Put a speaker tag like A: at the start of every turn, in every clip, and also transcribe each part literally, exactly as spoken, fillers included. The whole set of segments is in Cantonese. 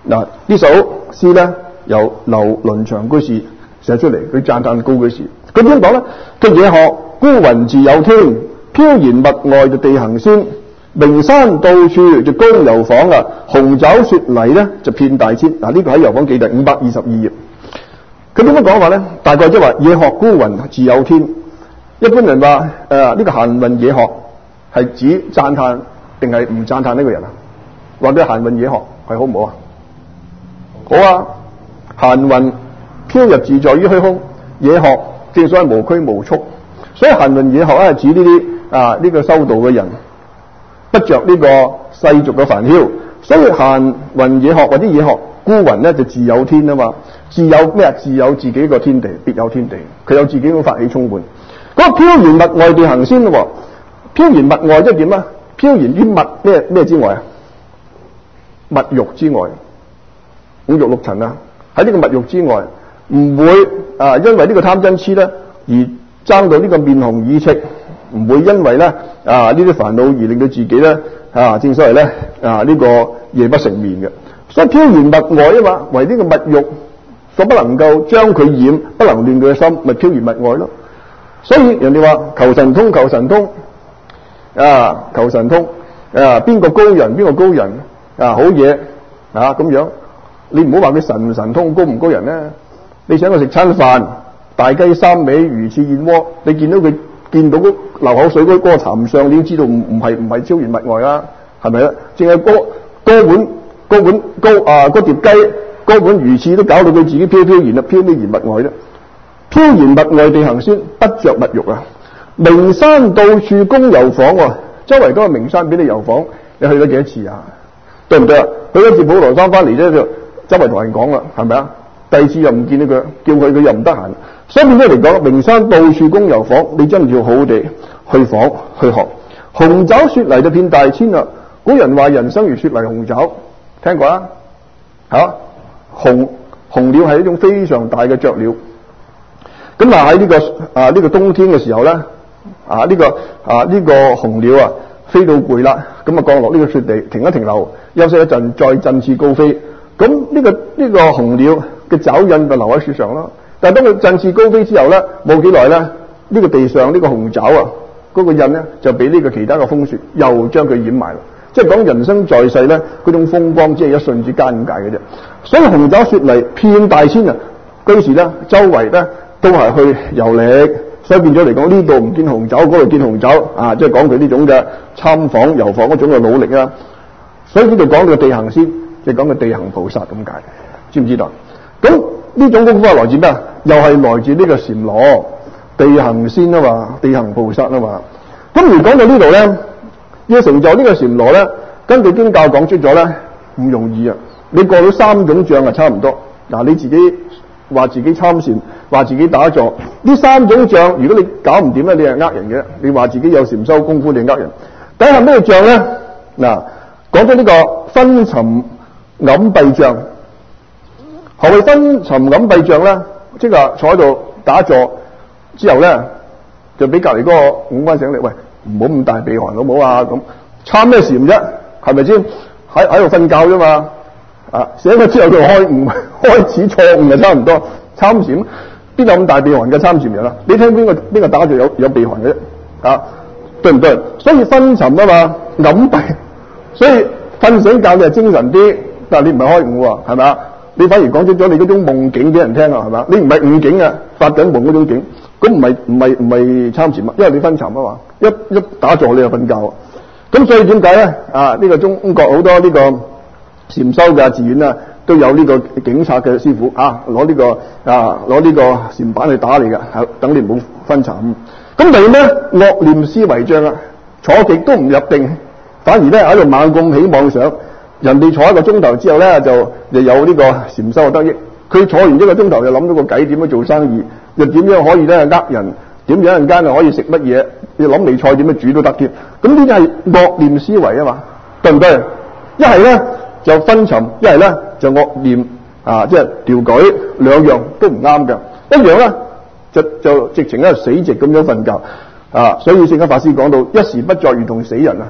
A: 嗱，呢首詩咧由劉倫祥居士寫出嚟，佢讚歎高居士。佢點講咧？佢野鶴孤雲自有天，飄然物外就地行仙。名山到處就公遊訪啊，紅爪雪泥咧就遍大千。嗱，呢個喺《遊訪記》第五百二十二頁。佢點樣講話咧？大概即係話野鶴孤雲自有天。一般人話誒呢個閒雲野鶴係指讚歎定係唔讚歎呢個人啊？或者閒雲野鶴係好唔好啊？好啊！閒雲飄逸自在於虛空，野鶴正所謂無拘無束。所以閒雲野鶴咧係指呢啲啊呢、這個修道嘅人。不着呢個世俗嘅煩囂，所以閒雲野鶴或者野鶴孤雲咧就自有天啊嘛，自有咩啊？自有自己個天地，別有天地，佢有自己個法喜充滿。嗰、那個飄然物外地行仙咯，飄然物外即係點啊？飄然於物咩咩之外啊？物欲之外，五欲六塵啊，喺呢個物欲之外，唔會啊因為呢個貪嗔癡咧而爭到呢個面紅耳赤。唔會因為咧啊呢啲煩惱而令到自己咧啊正所謂咧啊呢、這個夜不成眠嘅，所以飄然物外啊嘛，為呢個物欲所不能夠將佢染，不能亂佢嘅心，咪飄然物外咯。所以人哋話求神通，求神通啊，求神通啊，邊個高人邊個高人啊，好嘢啊咁樣。你唔好話佢神唔神通，高唔高人咧？你請佢食餐飯，大雞三尾，魚翅燕窩，你見到佢。見到嗰流口水嗰個蠶相，你都知道唔唔係唔係超然物外啦，係咪啊？淨係嗰嗰碗嗰碗高啊嗰碟雞嗰碗魚翅都搞到佢自己飄飄然啦，飄飄然物外啫。飄然物外地行仙，不着物欲啊！名山到處公遊訪喎，周圍嗰個名山俾你遊訪，你去咗幾多次啊？對唔對啊？去咗次普陀山翻嚟啫，就周圍同人講啦，係咪啊？第二次又唔見到佢，叫佢佢又唔得閒。所以變咗嚟講，名山到處公遊訪，你真係要好好地去訪去學。紅爪雪泥就遍大千啦。古人話人生如雪泥紅爪，聽過啦嚇、啊。紅紅鳥係一種非常大嘅雀鳥。咁啊喺呢個啊呢、這個冬天嘅時候咧，啊呢、這個啊呢、這個紅鳥啊飛到攰啦，咁啊降落呢個雪地，停一停留，休息一陣，再振翅高飛。咁呢、這個呢、這個紅鳥嘅爪印就留喺樹上咯。但係當佢振翅高飛之後咧，冇幾耐咧，呢、這個地上呢、這個紅爪啊，嗰、那個印咧就俾呢個其他嘅風雪又將佢掩埋啦。即係講人生在世咧，嗰種風光只係一瞬之間咁解嘅啫。所以紅爪雪泥遍大千啊，居士咧周圍咧都係去遊歷，所以變咗嚟講呢度唔見紅爪，嗰度見紅爪啊！即係講佢呢種嘅參訪遊訪嗰種嘅努力啊。所以呢度講到地行仙，即係講佢地行菩薩咁解，知唔知道？咁呢種功夫係來自咩啊？又係來自呢個禪羅地行仙啊嘛，地行菩薩啊嘛。咁而講到呢度咧，要成就呢個禪羅咧，根據經教講出咗咧，唔容易啊！你過到三種障啊，差唔多。嗱，你自己話自己參禪，話自己打坐，呢三種障，如果你搞唔掂咧，你係呃人嘅。你話自己有禪修功夫，你呃人。底下咩障咧？嗱，講咗呢個昏沉暗閉障。何謂昏沉暗閉障咧？即係話坐喺度打坐之後咧，就俾隔籬嗰個五關醒你，喂，唔好咁大鼻鼾好唔好啊？咁參咩禪啫？係咪先？喺喺度瞓覺啫嘛。啊，醒咗之後就開悟，開始錯誤就差唔多。參禪邊有咁大鼻鼾嘅參禪人啊？你聽邊個邊個打坐有有鼻鼾嘅啫？啊，對唔對？所以昏沉啊嘛，暗閉，所以瞓醒覺你係精神啲，但係你唔係開悟喎，係咪啊？你反而講出咗你嗰種夢境俾人聽啊，係嘛？你唔係悟境啊，發緊夢嗰種境，咁唔係唔係唔係參禪啊？因為你昏沉啊嘛，一一打坐你就瞓覺啊。咁所以點解咧？啊，呢、這個中國好多呢個禪修嘅寺院啊，都有呢個警察嘅師傅啊，攞呢、這個啊攞呢個禪板去打你嘅，係等你唔好昏沉。咁第二咧，惡念思維障啊，坐極都唔入定，反而咧喺度猛咁起妄想。人哋坐一個鐘頭之後咧，就就有呢個禪修嘅得益。佢坐完一個鐘頭，就諗到個計點樣做生意，又點樣可以咧呃人，點樣陣間又可以食乜嘢，要諗味菜點樣煮都得添。咁呢啲係惡念思維啊嘛，對唔對？一係咧就昏沉，一係咧就惡念啊，即係掉舉，兩樣都唔啱嘅。一樣咧就就直情咧死直咁樣瞓覺啊。所以聖家法師講到一時不作如同死人啊。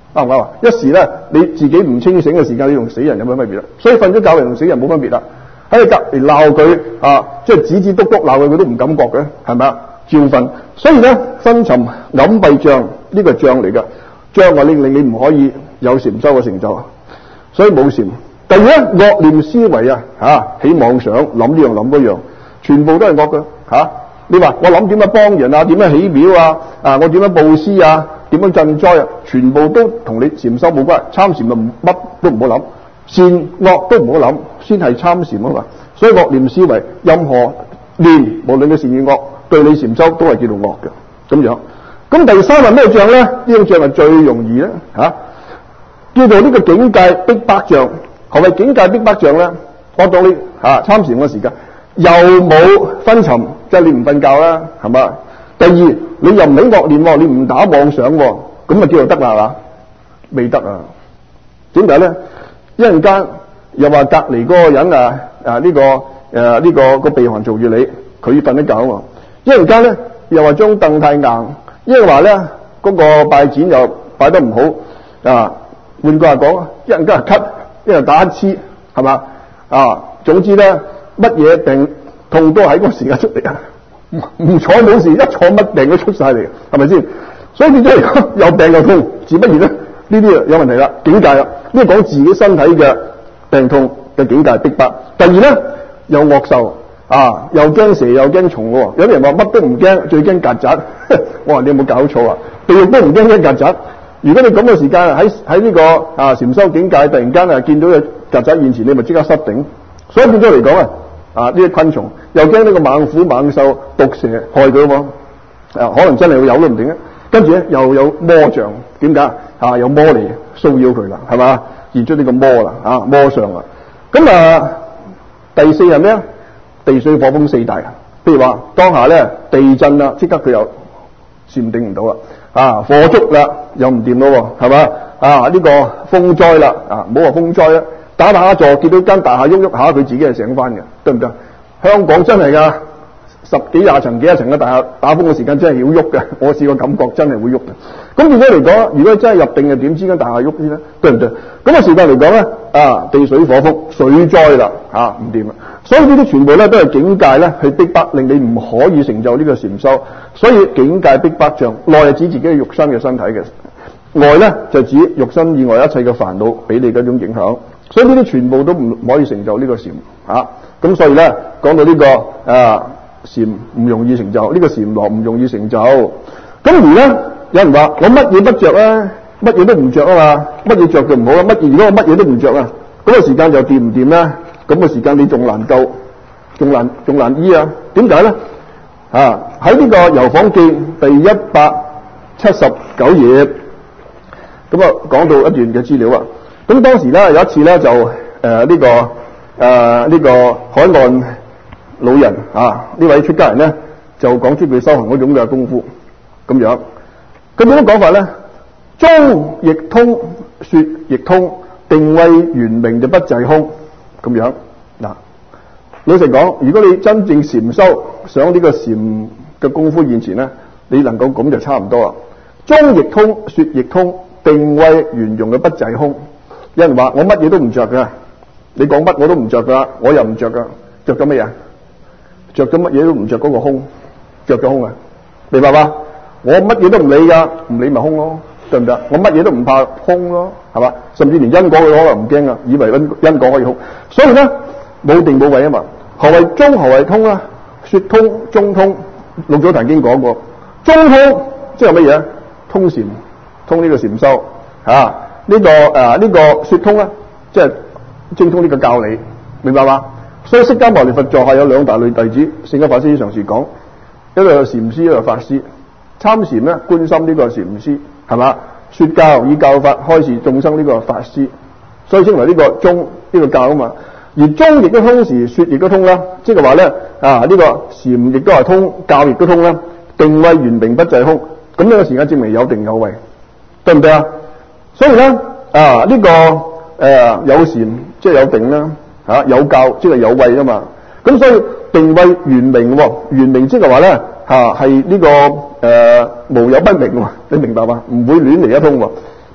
A: 啱唔啱啊？一時咧你自己唔清醒嘅時間，你同死人有乜分別啦？所以瞓咗覺人同死人冇分別啦。喺你隔離鬧佢啊，即係指指篤篤鬧佢，佢都唔感覺嘅，係咪啊？照瞓。所以咧，昏沉暗閉障呢個障嚟㗎，障礙令令你唔可以有禪修嘅成就，所以冇禪。第二咧，惡念思維啊，嚇起妄想，諗呢樣諗嗰樣，全部都係惡嘅嚇。你話我諗點樣幫人啊？點樣起廟啊？啊，我點樣布施啊？點樣賑災啊？全部都同你禪修冇關。參禪就乜都唔好諗，善惡都唔好諗，先係參禪啊嘛。所以惡念思維，任何念無論佢善與惡，對你禪修都係叫做惡嘅咁樣。咁第三係咩障咧？呢種障係最容易咧嚇、啊，叫做呢個境界逼迫障。何謂境界逼迫障咧？我當你嚇參禪嘅時間又冇昏沉，即係你唔瞓覺啦，係嘛？第二，你又唔起惡念喎，你唔打妄想喎，咁啊叫做得啦，係嘛？未得啊？點解咧？一陣間又話隔離嗰個人啊啊呢、這個誒呢、啊這個個鼻鼾嘈住你，佢瞓得覺喎。一陣間咧又話張凳太硬，一係話咧嗰個拜展又擺得唔好啊。換句話講，一陣間係咳，一係打乞嗤，係嘛？啊，總之咧乜嘢病痛都喺嗰個時間出嚟啊！唔坐冇事，一坐乜病都出晒嚟，係咪先？所以變咗嚟講，有病又痛，自不然咧呢啲有問題啦，境界啦。呢個講自己身體嘅病痛嘅境界逼迫。第二咧又惡受啊，又驚蛇又驚蟲喎。有啲人話乜都唔驚，最驚曱甴。我話你有冇搞錯啊？地獄都唔驚驚曱甴。如果你咁嘅時間喺喺呢個啊禪修境界，突然間啊見到有曱甴現前，你咪即刻失頂。所以變咗嚟講啊，啊呢啲昆蟲又驚呢個猛虎猛獸毒蛇害佢喎，啊可能真係會有都唔定啊。跟住咧又有魔障，點解啊？有魔嚟騷擾佢啦，係嘛？現出呢個魔啦，啊魔相啦。咁啊第四係咩啊？地水火風四大。譬如話當下咧地震啦，即刻佢又禪定唔到啦。啊火燭啦又唔掂咯，係嘛？啊呢、這個風災啦，啊唔好話風災啦，打打下坐見到間大廈喐喐下，佢自己係醒翻嘅，得唔得？香港真係噶。十幾廿層幾廿層嘅大廈打風嘅時間真係要喐嘅，我試過感覺真係會喐嘅。咁變咗嚟講，如果真係入定嘅點知間大廈喐先咧，對唔對？咁嘅時間嚟講咧，啊地水火風水災啦，嚇唔掂啦。所以呢啲全部咧都係境界咧去逼迫，令你唔可以成就呢個禪修。所以境界逼迫障，內係指自己嘅肉身嘅身體嘅，外咧就指肉身以外一切嘅煩惱俾你嗰種影響。所以呢啲全部都唔可以成就呢個禪嚇。咁、啊、所以咧講到呢、這個啊。禪唔容易成就，呢、這個禪羅唔容易成就。咁而咧，有人話我乜嘢不着啊？乜嘢都唔着啊嘛？乜嘢着就唔好啊？乜嘢如果我乜嘢都唔着啊？嗰、那個時間就掂唔掂咧？咁、那個時間你仲難救，仲難仲難醫啊？點解咧？啊喺呢個《遊訪記》第一百七十九頁，咁啊講到一段嘅資料啊。咁當時咧有一次咧就誒呢、呃這個誒呢、呃這個海岸。老人啊，呢位出家人咧就講出佢修行嗰種嘅功夫咁樣。佢點樣講法咧？中亦通，說亦通，定慧圓明就不滯空咁樣。嗱，老實講，如果你真正禪修想呢個禪嘅功夫現前咧，你能夠咁就差唔多啦。中亦通，說亦通，定慧圓融嘅不滯空。有人話我乜嘢都唔着噶，你講乜我都唔着噶，我又唔着噶，着緊乜嘢？着咗乜嘢都唔着嗰個空，着咗空啊！明白嘛？我乜嘢都唔理噶，唔理咪空咯，對唔對？我乜嘢都唔怕空咯，係嘛？甚至連因果佢可能唔驚啊，以為因因果可以空。所以咧冇定冇位啊嘛。何謂中？何謂通啊？說通、中通，六祖壇經講過。中通即係乜嘢？通禪，通呢個禪修啊。呢、這個誒呢、啊這個說通咧，即係精通呢個教理，明白嘛？所以釋迦牟尼佛座下有兩大類弟子，聖家法師常時講，一個係禪師，一個係法師。參禪咧，觀心呢個係禪師，係嘛？說教以教法開示眾生呢個係法師，所以稱為呢個中呢、這個教啊嘛。而中亦都通時，說亦都通啦，即係話咧啊呢、這個禪亦都係通，教亦都通啦。定慧圓明不滯空，咁呢個時間證明有定有慧，對唔對啊？所以咧啊呢、這個誒、呃、有禪即係有定啦。啊、有教即係有慧啊嘛，咁所以定慧圓明，圓明即係話咧吓係呢、這個誒、呃、無有不明，你明白嘛？唔會亂嚟一通，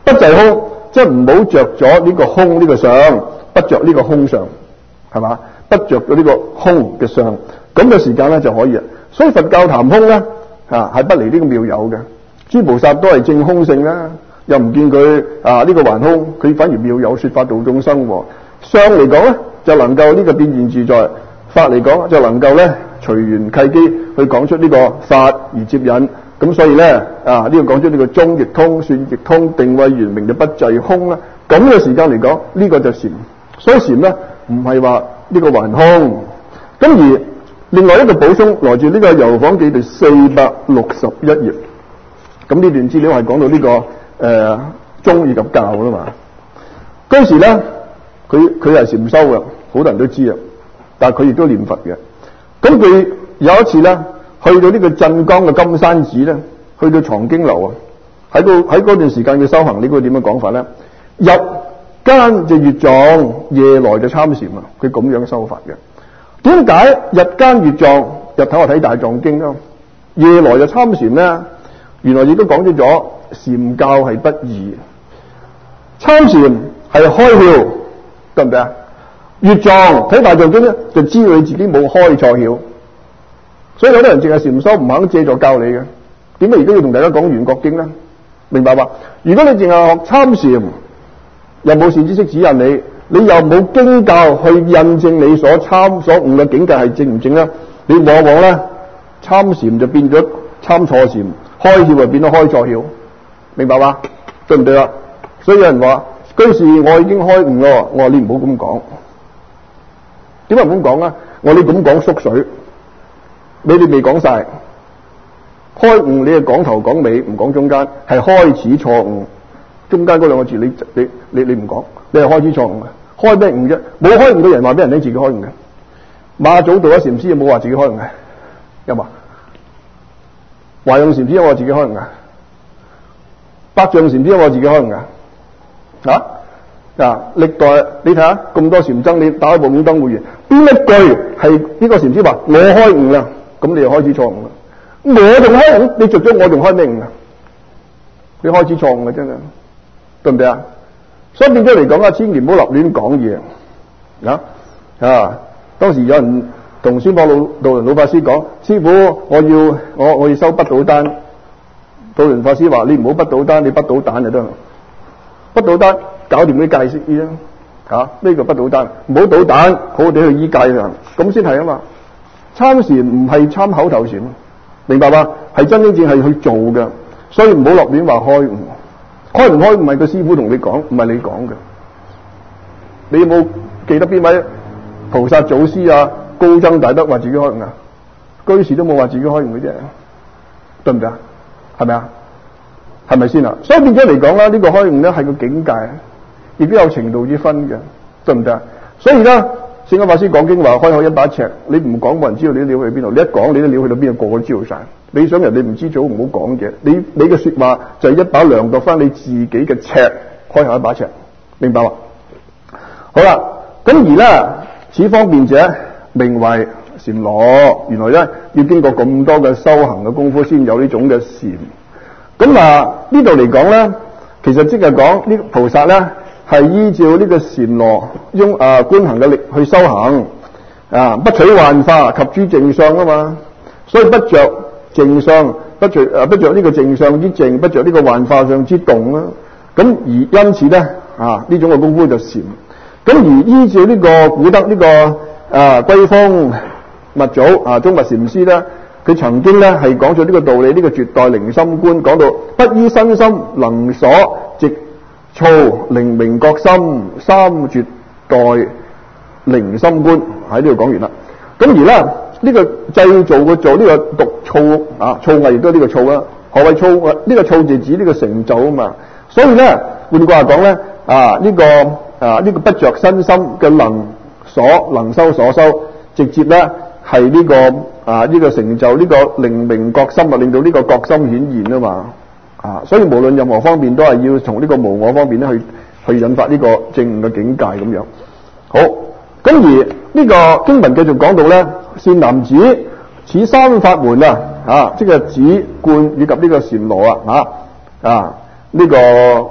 A: 不滯空，即係唔好着咗呢個空呢個相，不着呢個空相，係嘛？不着咗呢個空嘅相，咁嘅時間咧就可以。所以佛教談空咧啊，係不離呢個妙有嘅。諸菩薩都係證空性啦，又唔見佢啊呢個還空，佢反而妙有說法度眾生。相嚟講咧就能夠呢個變現自在，法嚟講就能夠咧隨緣契機去講出呢個法而接引。咁所以咧啊呢、這個講出呢個中亦通、算亦通、定位圓明就不滯空啦。咁嘅時間嚟講，呢、這個就禪。所以禪咧唔係話呢個還空。咁而另外一個補充來自呢個《遊訪記》第四百六十一頁。咁呢段資料係講到呢、這個誒、呃、宗以及教啦嘛。嗰時咧佢佢係禪修嘅，好多人都知啊。但係佢亦都念佛嘅。咁佢有一次咧，去到呢個鎮江嘅金山寺咧，去到藏經樓啊，喺度喺嗰段時間嘅修行，呢個點樣講法咧？日間就閱藏，夜來就參禪啊！佢咁樣修法嘅。點解日間閱藏，日頭啊睇大藏經啊，夜來就參禪咧？原來亦都講咗咗，禪教係不二，參禪係開竅，得唔得啊？閱藏睇大藏經咧，就知道你自己冇開錯竅。所以有啲人淨係禪修唔肯借助教你嘅，點解而家要同大家講圓覺經咧？明白吧？如果你淨係學參禪，又冇善知識指引你，你又冇經教去印證你所參所悟嘅境界係正唔正咧？你往往咧參禪就變咗參錯禪，開竅就變咗開錯竅，明白吧？對唔對啊？所以有人話居士我已經開悟咯，我話你唔好咁講。點解唔咁講啊？我話你咁講縮水。你哋未講晒，開悟你係講頭講尾，唔講中間，係開始錯誤。中間嗰兩個字你你你你唔講，你係開始錯誤嘅。開咩悟啫？冇開悟嘅人話俾人聽自己開悟嘅。馬祖道一禪師有冇話自己開悟嘅？有冇？華容禪師有冇話自己開悟嘅？百丈禪師有冇話自己開悟嘅？啊啊！歷代你睇下咁多禪僧，你打開部五燈會員，邊一句係呢個禪師話我開悟啦？咁你就開始錯誤啦！我仲開悟，你着咗我仲開咩悟啊？你開始錯誤嘅真係，對唔對啊？所以變咗嚟講啊，千祈唔好立亂講嘢啊！啊，當時有人同宣博老道輪老法師講：師傅，我要我我要收不倒丹。道輪法師話：你唔好不倒丹，你不倒蛋就得啦。不倒丹搞掂啲戒色啲啦，嚇呢個不倒丹，唔好倒蛋，好好地去醫戒啊，咁先係啊嘛。參禪唔係參口頭禪，明白嗎？係真真正係去做嘅，所以唔好落亂話開悟。開唔開唔係個師傅同你講，唔係你講嘅。你有冇記得邊位菩薩祖師啊、高僧大德話自己開悟啊？居士都冇話自己開悟嘅啫，對唔對啊？係咪啊？係咪先啊？所以變咗嚟講啦，呢、這個開悟咧係個境界，亦都有程度之分嘅，對唔對啊？所以咧。聖嚴法師講經話開口一把尺，你唔講冇人知道你啲料去邊度，你一講你啲料去到邊度，個個都知道晒。你想人哋唔知早唔好講嘅，你你嘅說話就係一把量度翻你自己嘅尺，開口一把尺，明白嘛？好啦，咁而咧此方便者名為禪羅，原來咧要經過咁多嘅修行嘅功夫先有呢種嘅禪。咁啊呢度嚟講咧，其實即係講呢菩薩咧。係依照呢個禪羅用啊觀行嘅力去修行啊，不取幻化及諸淨相啊嘛，所以不着淨相，不着啊不着呢個淨相之淨，不着呢個幻化相之動啊。咁而因此咧啊呢種嘅功夫就禪。咁而依照呢個古德呢、這個啊歸峰密祖啊宗密禪師咧，佢曾經咧係講咗呢個道理，呢、這個絕代靈心觀，講到不依身心能所直躁靈明覺心三絕代靈心觀喺呢度講完啦。咁而咧呢、這個製造嘅做呢個讀躁啊，躁藝亦都係呢個躁啊。何謂躁啊？呢、這個躁就指呢個成就啊嘛。所以咧換句話講咧啊，呢、這個啊呢、這個不着身心嘅能所能修所修，直接咧係呢個啊呢、這個成就呢個靈明覺心啊，令到呢個覺心顯現啊嘛。啊，所以無論任何方面都係要從呢個無我方面咧去去引發呢個正悟嘅境界咁樣。好，咁而呢個經文繼續講到咧，善男子，此三法門啊，啊，即係止觀以及呢個禪羅啊，啊啊呢、這個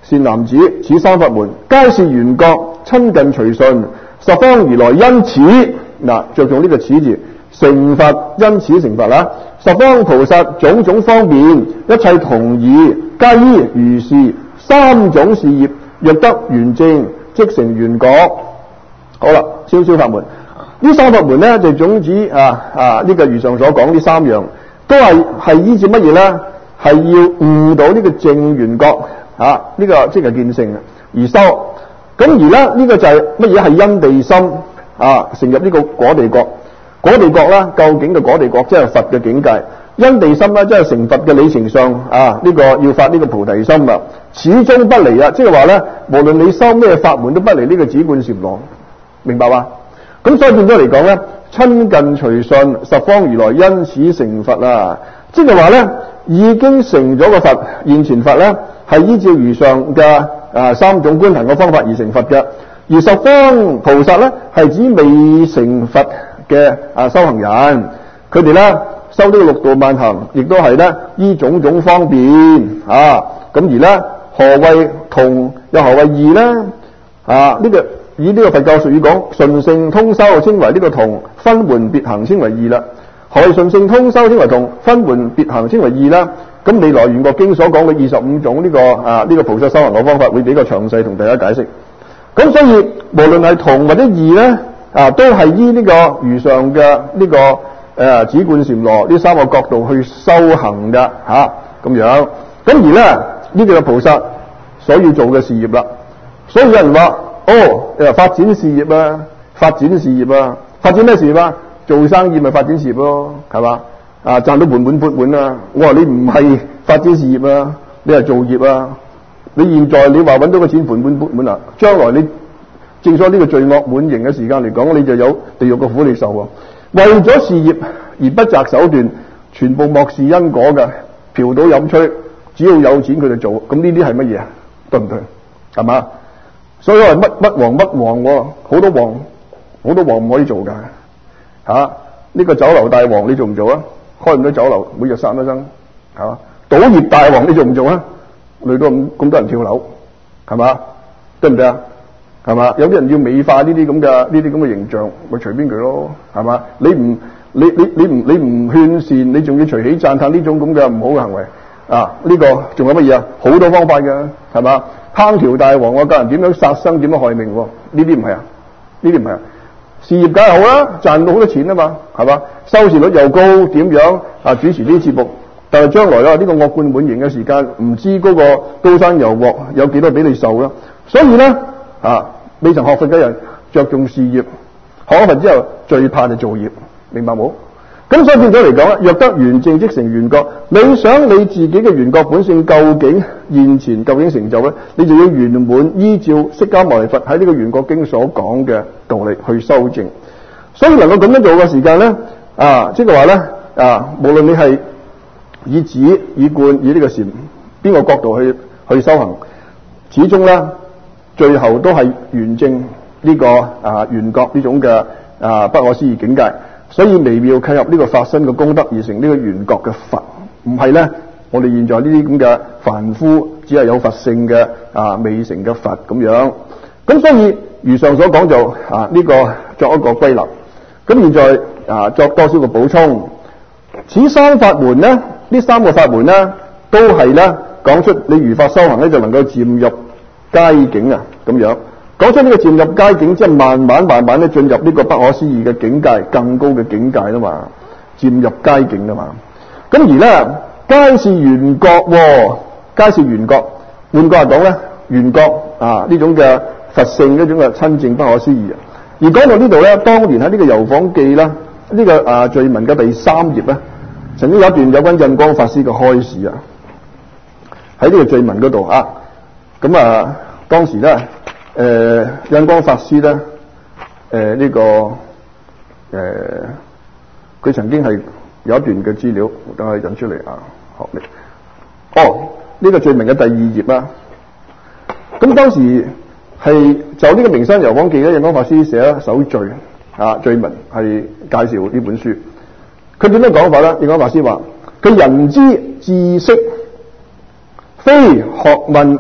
A: 善男子，此三法門，皆是緣覺，親近隨順，十方如來因此嗱，着重呢個此字成佛，因此成佛啦。十方菩薩種種方便，一切同義，皆依如是三種事業，若得圓正，即成緣覺。好啦，少少法門，呢三法門咧就總指啊啊呢、這個如上所講呢三樣，都係係依照乜嘢咧？係要悟到呢個正緣覺啊，呢、這個即係見性而修。咁而咧呢、這個就係乜嘢？係因地心啊，成入呢個果地國。果地國啦，究竟嘅果地國即係佛嘅境界。因地心咧，即係成佛嘅理程上啊，呢、這個要發呢個菩提心啊，始終不離啊，即係話咧，無論你修咩法門都不離呢個止觀禪羅，明白嘛？咁所以變咗嚟講咧，親近隨順，十方如來因此成佛啊，即係話咧，已經成咗個佛，現前佛咧係依照如上嘅啊三種觀行嘅方法而成佛嘅，而十方菩薩咧係指未成佛嘅啊修行人，佢哋咧修呢個六度萬行，亦都係咧依種種方便啊。咁而咧何謂同又何謂異咧？啊呢、這個以呢個佛教術語講，順性通修稱為呢個同，分門別行稱為異啦。何謂順性通修稱為同，分門別行稱為異啦？咁未來圓覺經所講嘅二十五種呢、這個啊呢、這個菩薩修行嘅方法，會比較詳細同大家解釋。咁所以無論係同或者異咧。啊，都係依呢個如上嘅呢、這個誒止觀禪羅呢三個角度去修行嘅嚇咁樣。咁而咧呢、這個菩薩所要做嘅事業啦，所以有人話哦誒發展事業啊，發展事業啊，發展咩事業啊？做生意咪發展事業咯，係嘛？啊賺到盆滿缽滿啊！我話你唔係發展事業啊，你係做業啊！你現在你話揾到個錢盆滿缽滿啊，將來你正所謂呢個罪惡滿盈嘅時間嚟講，你就有地獄嘅苦你受喎。為咗事業而不擇手段，全部漠視因果嘅，嫖賭飲吹，只要有錢佢就做。咁呢啲係乜嘢啊？對唔對？係嘛？所以話乜乜王乜王喎，好多王好多王唔可以做㗎嚇。呢、啊呢個酒樓大王你做唔做啊？開唔到酒樓，每日殺一生係嘛？賭業大王你做唔做啊？累到咁咁多人跳樓係嘛？對唔對啊？係嘛？有啲人要美化呢啲咁嘅呢啲咁嘅形象，咪隨便佢咯，係嘛？你唔你你你唔你唔勸善，你仲要隨喜讚歎呢種咁嘅唔好嘅行為啊？呢、這個仲有乜嘢啊？好多方法嘅，係嘛？烹調大王，我教人點樣殺生，點樣害命，呢啲唔係啊？呢啲唔係啊？事業梗係好啦，賺到好多錢啊嘛，係嘛？收視率又高，點樣啊？主持呢啲節目，但係將來啦，呢、這個惡貫滿盈嘅時間，唔知嗰個高山油鑊有幾多俾你受啦。所以咧。啊！未曾學佛嘅人着重事業，學咗佛之後最怕就做業，明白冇？咁所以變咗嚟講啦，若得圓正即成緣覺。你想你自己嘅緣覺本性究竟現前究竟成就咧，你就要圓滿依照釋迦牟尼佛喺呢個緣覺經所講嘅道理去修正。所以能夠咁樣做嘅時間咧，啊，即係話咧，啊，無論你係以止以觀以呢個禪邊個角度去去修行，始終咧。最後都係圓正呢、這個啊緣覺呢種嘅啊不可思議境界，所以微妙契入呢個法身嘅功德而成呢個緣覺嘅佛，唔係咧我哋現在呢啲咁嘅凡夫只係有佛性嘅啊未成嘅佛咁樣。咁所以如上所講就啊呢、這個作一個歸納。咁現在啊作多少個補充？此三法門咧，呢三個法門咧都係咧講出你如法修行咧就能夠漸入佳境啊，咁樣講出呢個漸入佳境，即係慢慢慢慢咧進入呢個不可思議嘅境界，更高嘅境界啦嘛，漸入佳境啦嘛。咁而咧，皆是緣覺，皆是緣覺。換句話講咧，緣覺啊呢種嘅佛性，呢種嘅親證不可思議啊。而講到呢度咧，當年喺呢個遊訪記啦，呢、這個啊序文嘅第三頁咧，曾經有一段有關印光法師嘅開示啊，喺呢個序文嗰度啊。咁啊，當時咧，誒、呃、印光法師咧，誒、呃、呢、這個誒，佢、呃、曾經係有一段嘅資料，等我引出嚟啊，學歷。哦，呢、這個罪名嘅第二頁啦。咁當時係就呢個名山遊訪記咧，印光法師寫一首序啊，序文係介紹呢本書。佢點樣講法咧？印光法師話：佢人之知識，非學問閱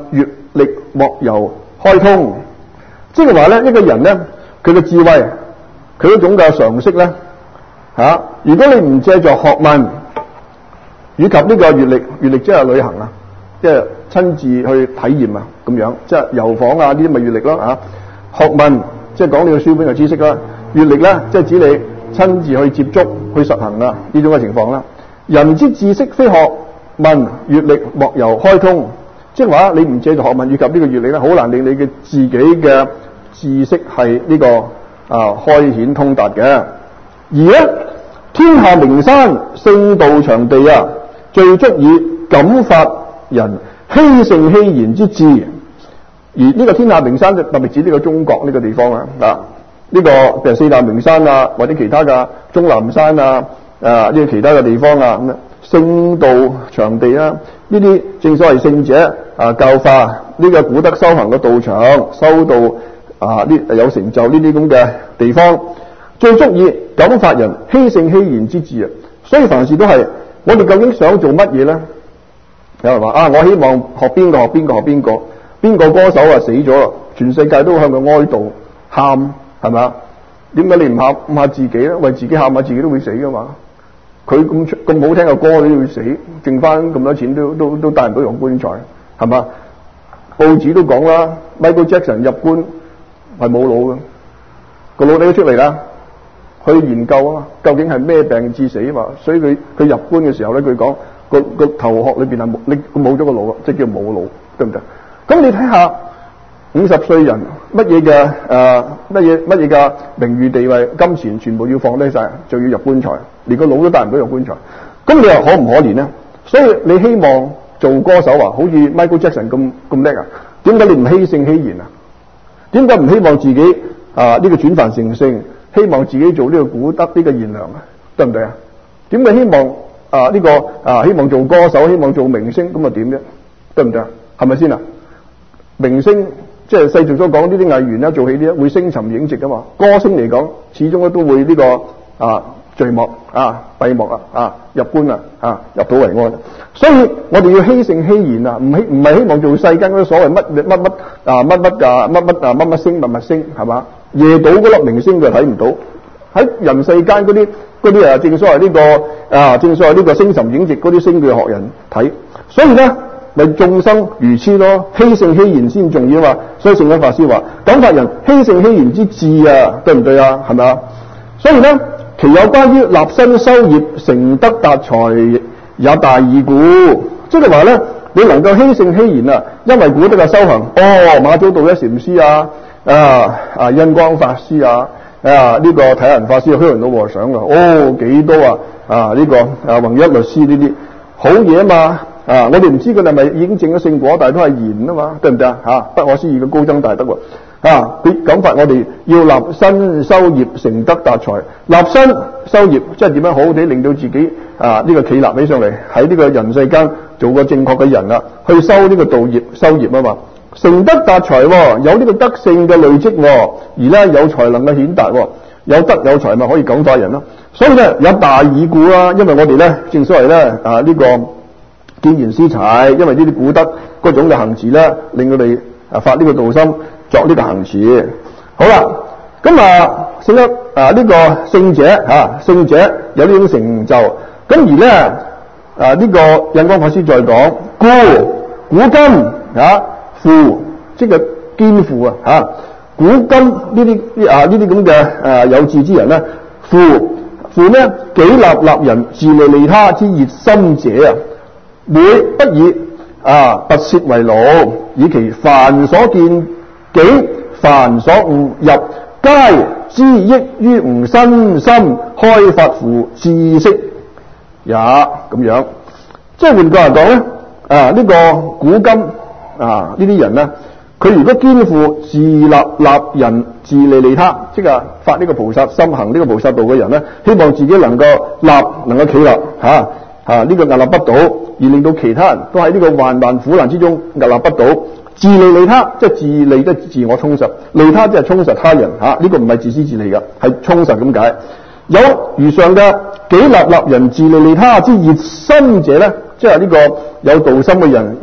A: 力莫由開通。即係話咧，一個人咧，佢嘅智慧，佢嗰種嘅常識咧，吓、啊，如果你唔借助學問以及呢個閱歷，閱歷即係旅行啊，即係親自去體驗啊，咁樣，即係遊訪啊，呢啲咪閱歷咯啊。學問即係講你個書本嘅知識啦，閱歷咧即係指你親自去接觸、去實行啊呢種嘅情況啦。人之知識非學問閱歷莫由開通，即係話你唔借助學問以及呢個閱歷咧，好難令你嘅自己嘅知識係呢、這個啊開顯通達嘅。而咧天下名山聖道場地啊，最足以感發人希聖希賢之志。而呢個天下名山就特別指呢個中國呢個地方啊，啊呢、這個譬如四大名山啊，或者其他嘅終南山啊，啊呢個其他嘅地方啊，咁聖道場地啊，呢啲正所謂聖者啊教化呢、這個古德修行嘅道場，修道啊呢有成就呢啲咁嘅地方，最足以感發人希聖希賢之志啊！所以凡事都係我哋究竟想做乜嘢咧？有人話啊，我希望學邊個學邊個學邊個。邊個歌手啊死咗啦？全世界都向佢哀悼喊，係咪啊？點解你唔喊唔下自己咧？為自己喊下自己都會死噶嘛？佢咁咁好聽嘅歌都要死，剩翻咁多錢都都都帶唔到入棺材，係嘛？報紙都講啦 ，Michael Jackson 入棺係冇腦嘅，個腦都出嚟啦，去研究啊嘛，究竟係咩病致死啊嘛？所以佢佢入棺嘅時候咧，佢講個個頭殼裏邊係冇你冇咗個腦啊，即係叫冇腦，對唔對？咁你睇下五十歲人乜嘢嘅誒乜嘢乜嘢嘅名譽地位金錢全部要放低晒，就要入棺材，連個腦都帶唔到入棺材。咁你又可唔可憐呢？所以你希望做歌手啊，好似 Michael Jackson 咁咁叻啊？點解你唔希聖希賢啊？點解唔希望自己啊呢、這個轉凡成聖，希望自己做呢個古德呢個賢良啊？對唔對啊？點解希望啊呢、這個啊希望做歌手，希望做明星咁啊點啫？對唔對啊？係咪先啊？明星即係世俗所講呢啲藝員啦，做戲啲會升尋影夕噶嘛。歌星嚟講，始終咧都會呢、這個啊序幕啊閉幕啊啊入棺啊啊入土為安。所以我哋要希聖希賢啊，唔希唔係希望做世間嗰啲所謂乜乜乜啊乜乜啊乜乜啊乜乜星乜乜星係嘛？夜島嗰粒明星佢睇唔到，喺人世間嗰啲嗰啲啊正所謂呢、這個啊正所謂呢個升尋影夕嗰啲星佢學人睇，所以咧。咪眾生如痴咯，希聖希賢先重要嘛。所以聖嚴法師話：感發人希聖希賢之志啊，對唔對啊？係咪啊？所以咧，其有關於立身修業、成德達才也大義故。即係話咧，你能夠希聖希賢啊，因為古德嘅修行，哦，馬祖道一禪師啊，啊啊印光法師啊，啊呢、這個體仁法師、虛雲老和尚啊，哦幾多啊啊呢、這個啊弘一律師呢啲好嘢啊嘛。啊！我哋唔知佢係咪已經證咗聖果，但係都係賢啊嘛，對唔對啊？嚇，不可思議嘅高僧大德喎！啊，佢講法我哋要立身修業，成德達才。立身修業即係點樣好好地令到自己啊呢、這個企立起上嚟，喺呢個人世間做個正確嘅人啊，去修呢個道業、修業啊嘛。成德達才、哦，有呢個德性嘅累積、哦，而咧有才能嘅顯達、哦，有德有才咪可以感化人咯。所以咧有大義故啦，因為我哋咧正所謂咧啊呢、這個。見賢思齊，因為呢啲古德嗰種嘅行持咧，令佢哋啊發呢個道心，作呢個行持。好啦，咁啊，聖德啊呢、這個聖者啊，聖者有呢種成就。咁而咧啊呢、這個印光法師再講，故古今啊父，即係肩負啊嚇，古今呢啲啊呢啲咁嘅誒有志之人咧，父父咧己立立人，自利利他之熱心者啊！會不以啊拔舌為勞，以其凡所見己，凡所悟入，皆知益於吾身心，開發乎知識也咁樣。即係換句話講咧，啊呢、這個古今啊呢啲人咧，佢如果肩負自立立人，自利利他，即係發呢個菩薩心，行呢個菩薩道嘅人咧，希望自己能夠立，能夠企立吓。啊！呢、這個屹立不倒，而令到其他人都喺呢個患難苦難之中屹立不倒。自利利他，即係自利，即係自我充實；利他即係充實他人。嚇、啊，呢、這個唔係自私自利嘅，係充實咁解。有如上嘅己立立人，自利利他之熱心者咧，即係呢個有道心嘅人，有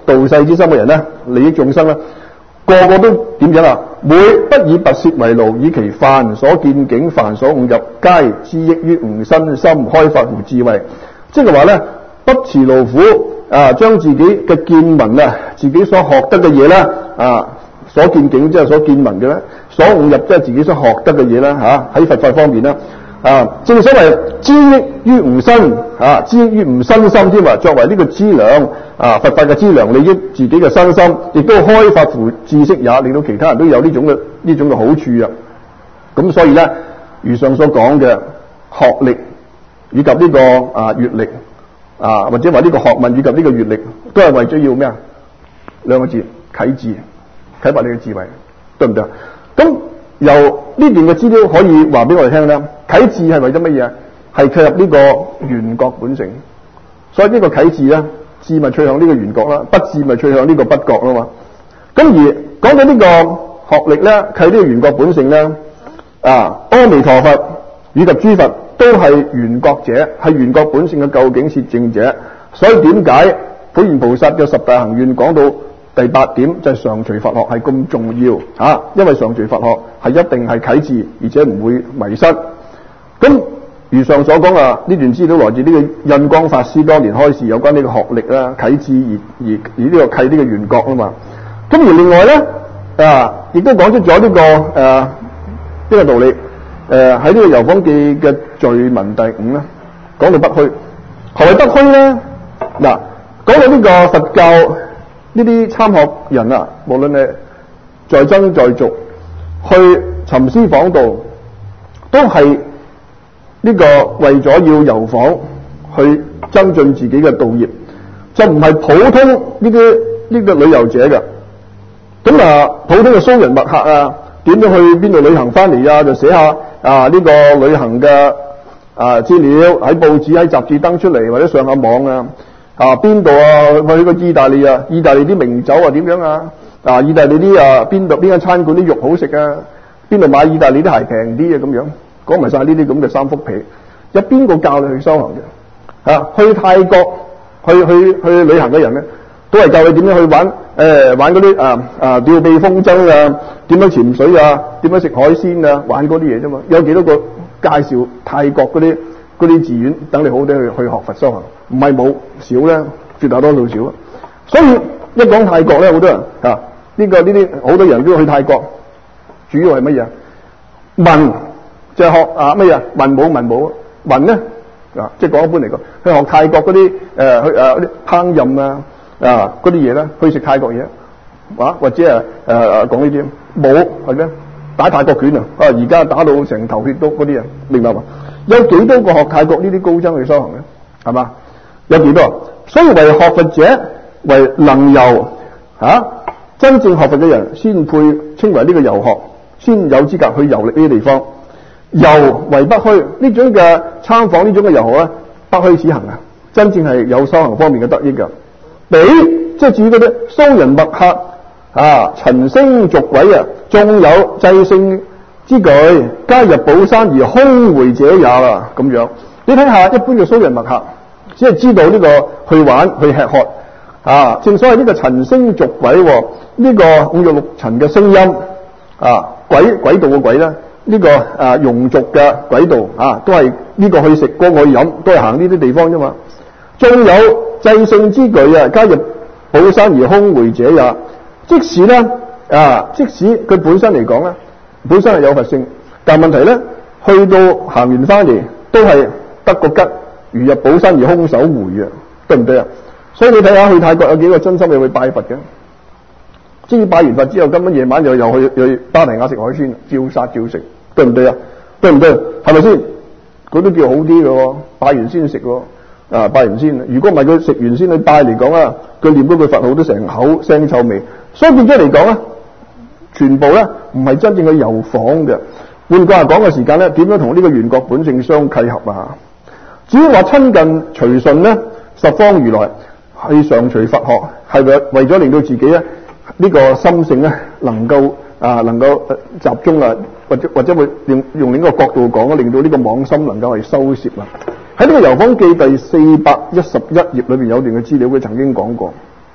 A: 道世之心嘅人咧，利益眾生咧，個個都點樣啊？每不以拔舌為勞，以其凡所見境、凡所悟入，皆知益於吾身心，開發乎智慧。即係話咧，不辭勞苦啊，將自己嘅見聞啊，自己所學得嘅嘢咧啊，所見境即係所見聞嘅咧，所悟入即係自己所學得嘅嘢咧嚇，喺佛法方面咧。啊，正所謂知益於吾身，啊，知益於吾身心添啊，作為呢個資糧啊，佛法嘅資糧，利益自己嘅身心，亦都開發乎知識也，令到其他人都有呢種嘅呢種嘅好處啊。咁所以咧，如上所講嘅學歷以及呢、這個啊閱歷啊，或者話呢個學問以及呢個閱歷，都係為咗要咩啊？兩個字：啟智，啟發你嘅智慧，對唔對啊？咁由呢段嘅資料可以話俾我哋聽咧，啟智係為咗乜嘢？係契入呢個緣覺本性。所以呢個啟智咧，智咪趨向呢個緣覺啦，不智咪趨向呢個不覺啦嘛。咁而講到呢個學歷咧，契呢個緣覺本性咧，啊，阿彌陀佛以及諸佛都係緣覺者，係緣覺本性嘅究竟攝證者。所以點解普賢菩薩嘅十大行願講到第八點就係常隨佛學係咁重要啊？因為常隨佛學係一定係啟智，而且唔會迷失。咁如上所講啊，呢段資料來自呢個印光法師當年開示有關呢個學歷啦、啟智而而而呢個契呢個緣覺啊嘛。咁而另外咧啊，亦都講出咗呢、這個誒呢、呃這個道理。誒喺呢個《遊訪記》嘅序文第五咧，講到不虛。何謂不虛咧？嗱，講到呢個佛教呢啲參學人啊，無論係在僧在俗，去尋師訪道，都係呢個為咗要遊訪，去增進自己嘅道業，就唔係普通呢啲呢個旅遊者嘅。咁啊，普通嘅騷人墨客啊，點樣去邊度旅行翻嚟啊？就寫下啊呢、這個旅行嘅啊資料喺報紙喺雜誌登出嚟，或者上下網啊。啊邊度啊？去個意大利啊，意大利啲名酒啊點樣啊？啊意大利啲啊邊度邊間餐館啲肉好食啊？邊度買意大利啲鞋平啲啊？咁樣講埋晒呢啲咁嘅三幅被，有邊個教你去修行嘅？啊，去泰國去去去旅行嘅人咧，都係教你點樣去玩誒、呃、玩嗰啲啊啊吊臂風箏啊，點樣潛水啊，點樣食海鮮啊，玩嗰啲嘢啫嘛。有幾多個介紹泰國嗰啲嗰啲寺院等你好啲去去學佛修行？唔係冇少咧，絕大多數少啊。所以一講泰國咧，好多人啊，呢、這個呢啲好多人都去泰國，主要係乜嘢？文就係、是、學啊乜嘢？文武文武文咧啊，即係講一般嚟講，去學泰國嗰啲誒去誒啲烹飪啊啊嗰啲嘢咧，去食泰國嘢啊，或者係誒誒講呢啲武係咩？打泰國拳啊！啊而家打到成頭血都嗰啲啊，明白嘛？有幾多個學泰國呢啲高僧去修行咧？係嘛？有幾多？所以為學佛者，為能遊啊，真正學佛嘅人先配稱為呢個遊學，先有資格去遊歷呢啲地方。遊為不虛，呢種嘅參訪呢種嘅遊學咧，不虛此行啊！真正係有修行方面嘅得益噶。比即係至於嗰啲騷人墨客啊、塵聲俗鬼啊，縱有制勝之舉，加入寶山而空回者也啦。咁樣你睇下，一般嘅騷人墨客，只係知道呢個去玩去吃喝啊。正所謂呢個塵聲俗鬼，呢、這個五欲六塵嘅聲音啊，鬼鬼道嘅鬼咧，呢、這個啊庸俗嘅鬼道啊，都係呢個去食，嗰個去飲，都係行呢啲地方啫嘛。縱有制勝之舉啊，加入寶山而空回者也。即使咧啊，即使佢本身嚟講咧，本身係有佛性，但係問題咧，去到行完翻嚟都係得個吉，如入寶山而空手回啊，對唔對啊？所以你睇下去泰國有幾個真心去拜佛嘅，即係拜完佛之後，今晚夜晚又又去又去芭提雅食海鮮，照殺照食，對唔對啊？對唔對？係咪先？佢都叫好啲嘅喎，拜完先食喎。啊！拜完先，如果唔係佢食完先去拜嚟講啊，佢念嗰句佛號都成口腥臭味，所以變咗嚟講咧，全部咧唔係真正嘅遊訪嘅。換句話講嘅時間咧，點樣同呢個緣覺本性相契合啊？只要話親近隨順咧，十方如來係常隨佛學，係為為咗令到自己咧呢、這個心性咧能夠啊能夠集中啊，或者或者會用用另一個角度講，令到呢個妄心能夠係收攝啦。喺呢個遊訪記第四百一十一頁裏邊有段嘅資料，佢曾經講過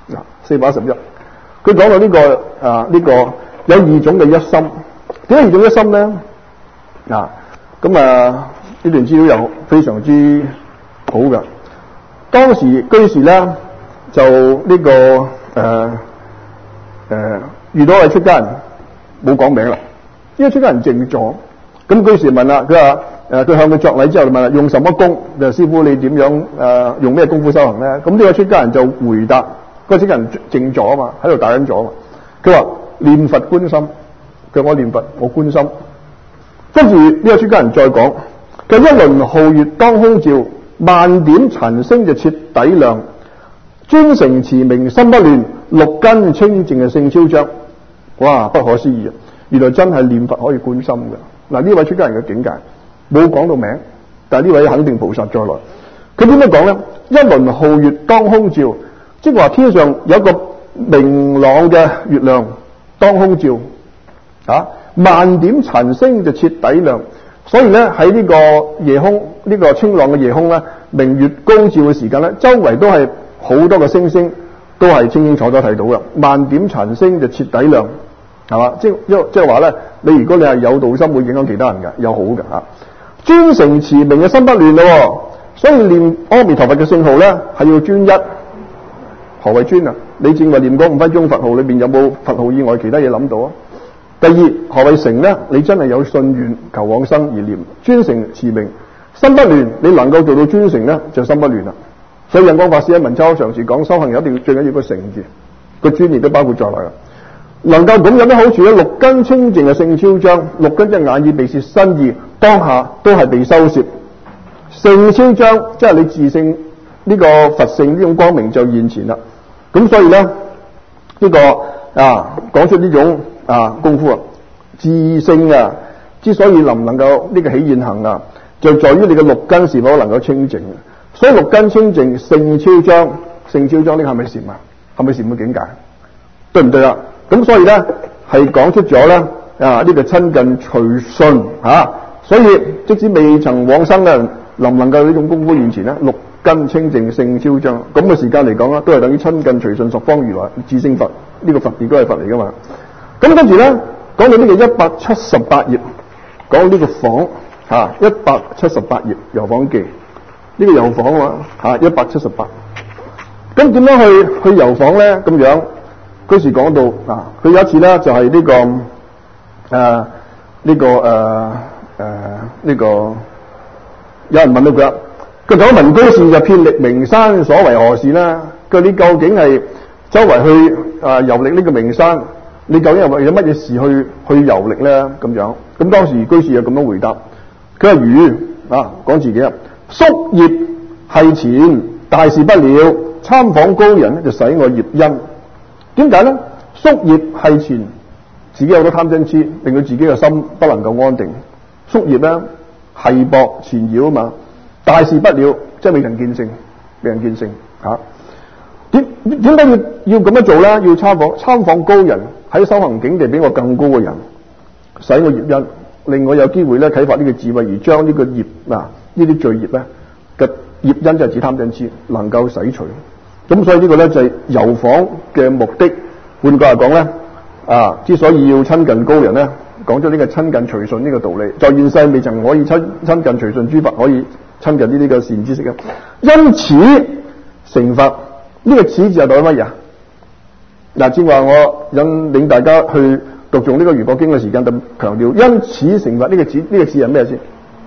A: 嗱，四百一十一，佢講到呢、這個啊呢、這個有二種嘅一心，點解二種一心咧？嗱，咁啊呢段資料又非常之好嘅。當時居士咧就呢、這個誒誒、呃呃、遇到一位出家人，冇講名啦，呢個出家人靜咗，咁居士問啦，佢話誒佢向佢作禮之後問啦，用什麼功？就師傅你點樣誒、呃、用咩功夫修行咧？咁呢個出家人就回答，嗰個出家人靜咗啊嘛，喺度打緊坐啊嘛，佢話念佛觀心，佢話我念佛我觀心，跟住呢個出家人再講，佢一輪皓月當空照，萬點塵星就徹底亮，專誠持名心不亂，六根清淨嘅性昭彰。哇，不可思議啊！原來真係念佛可以觀心嘅。嗱，呢位出家人嘅境界冇講到名，但係呢位肯定菩薩再來。佢點樣講咧？一輪皓月當空照，即係話天上有一個明朗嘅月亮當空照，啊，萬點塵星就徹底亮。所以咧喺呢個夜空，呢、這個清朗嘅夜空咧，明月高照嘅時間咧，周圍都係好多嘅星星，都係清清楚楚睇到嘅。萬點塵星就徹底亮。係嘛？即係即係話咧，你如果你係有道心，會影響其他人嘅，有好嘅嚇。專誠持名嘅心不亂咯，所以念阿彌陀佛嘅聖號咧係要專一。何謂專啊？你正話念嗰五分鐘佛號裏邊有冇佛號以外其他嘢諗到啊？第二，何謂誠咧？你真係有信願求往生而念，專誠持名，心不亂。你能夠做到專誠咧，就心不亂啦。所以印光法師喺文秋上次講修行，一定要最緊要個誠字，個專亦都包括在內啦。能夠咁有咩好處咧？六根清淨嘅性昭彰，六根即係眼耳鼻舌身意，當下都係被收攝。性昭彰即係你自性呢、這個佛性呢種光明就現前啦。咁所以咧呢、這個啊講出呢種啊功夫啊，自性啊之所以能唔能夠呢個起現行啊，就在於你嘅六根是否能夠清淨。所以六根清淨，性昭彰，性昭彰呢個係咪禪啊？係咪禪嘅境界？對唔對啊？咁所以咧係講出咗咧啊呢、這個親近隨順嚇，所以即使未曾往生嘅人，能唔能夠呢種功夫現前咧？六根清淨性昭彰，咁嘅時間嚟講啦，都係等於親近隨順十方如來自性佛，呢、這個佛亦都係佛嚟噶嘛。咁跟住咧講到呢個一百七十八頁，講呢個房嚇一百七十八頁遊訪記，呢、這個遊訪啊嚇一百七十八。咁點樣去去遊訪咧？咁樣。嗰時講到啊，佢有一次咧就係、是、呢、這個誒呢、啊這個誒誒呢個有人問到佢，佢講文居士就遍歷名山，所為何事咧？佢你究竟係周圍去啊遊歷呢個名山，你究竟係為咗乜嘢事去去遊歷咧？咁樣咁當時居士就咁樣回答，佢話如啊講自己啊，宿業係前，大事不了，參訪高人咧就使我業因。點解咧？宿業係前，自己有咗貪嗔痴，令佢自己嘅心不能夠安定。宿業咧係薄纏繞啊嘛，大事不了，即係未人見性，未人見性嚇。點點解要要咁樣做咧？要參訪參訪高人，喺修行境地比我更高嘅人，使我業因，令我有機會咧啟發呢個智慧，而將呢個業嗱呢啲罪業咧嘅業因就係指貪嗔痴，能夠洗除。咁所以呢個咧就係遊訪嘅目的。換句話講咧，啊，之所以要親近高人咧，講咗呢個親近隨順呢個道理，在現世未曾可以親親近隨順諸佛，可以親近呢啲嘅善知識嘅。因此成佛，呢、這個此字係代表乜嘢啊？嗱，正話我引領大家去讀誦呢個《如果經》嘅時間，就強調因此成佛呢個字，呢、這個字係咩先？呢、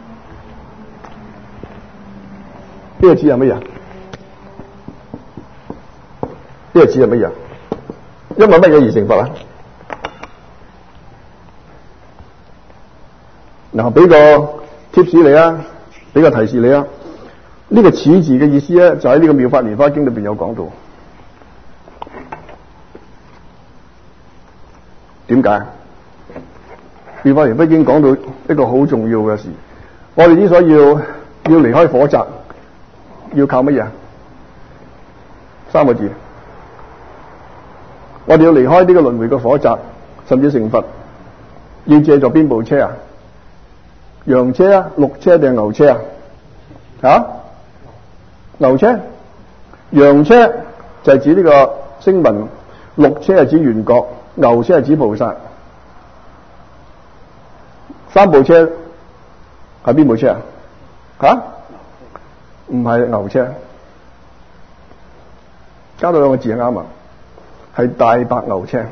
A: 這個字係乜嘢？呢個字係乜嘢？因為乜嘢而成佛啊？嗱，俾個貼士你啊，俾個提示你啊。呢、這個此字嘅意思咧，就喺呢個《妙法蓮華經》裏邊有講到。點解？《妙法蓮華經》講到一個好重要嘅事，我哋之所以要要離開火宅，要靠乜嘢？三個字。我哋要離開呢個輪迴嘅火宅，甚至成佛，要借助邊部車啊？羊車啊、鹿車定係牛車啊？啊？牛車、羊車就係指呢個聲聞，鹿車係指緣覺，牛車係指菩薩。三部車係邊部車啊？吓？唔係牛車，加到兩個字係啱啊，係大白牛車。